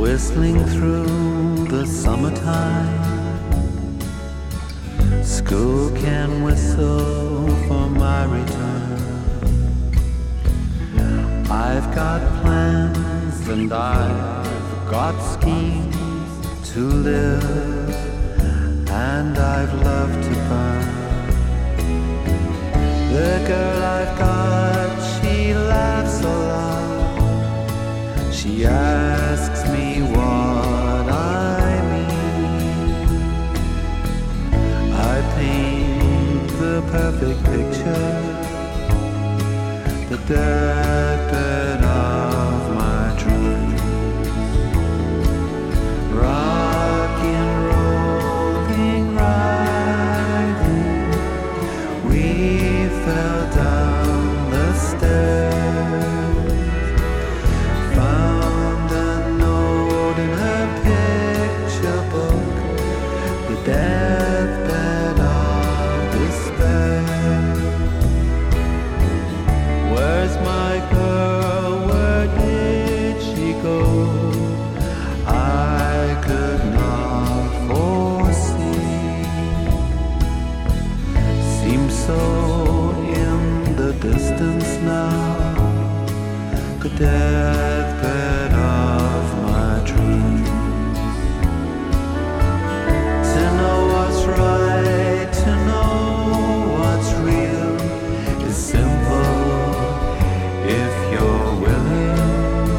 whistling through the summertime. School can whistle for my return. I've got plans and I've got schemes to live, and I've loved to burn. The girl I've got, she laughs a lot. She asks me what I mean. I paint the perfect picture, the deathbed of my dreams. Rocking, rolling, riding, we fell down the stairs. Found a note in her picture book, the deathbed of despair. Where's my girl? Where did she go? I could not foresee. Seems so in the distance now, the deathbed of my dreams. To know what's right, to know what's real is simple if you're willing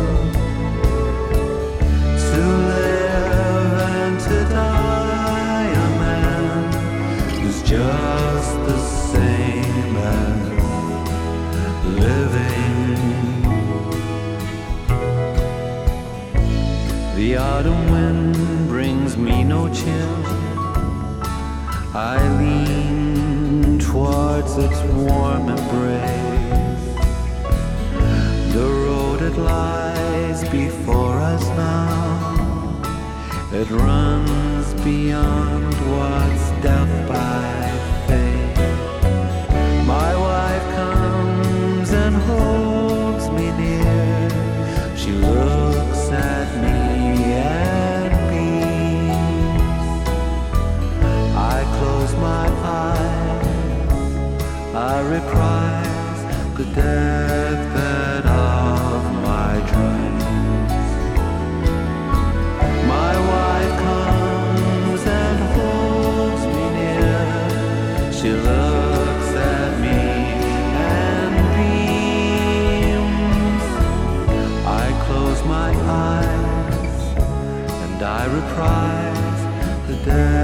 to live and to die. A man who's just the same as living. The autumn wind brings me no chill. I lean towards its warm embrace. The road it lies before us now, it runs beyond what's death by fate. My wife comes and holds me near. She looks at me and beams. I close my eyes, I reprise the deathbed of my dreams. My wife comes and holds me near. She looks at me and beams. I close my eyes and I reprise the death.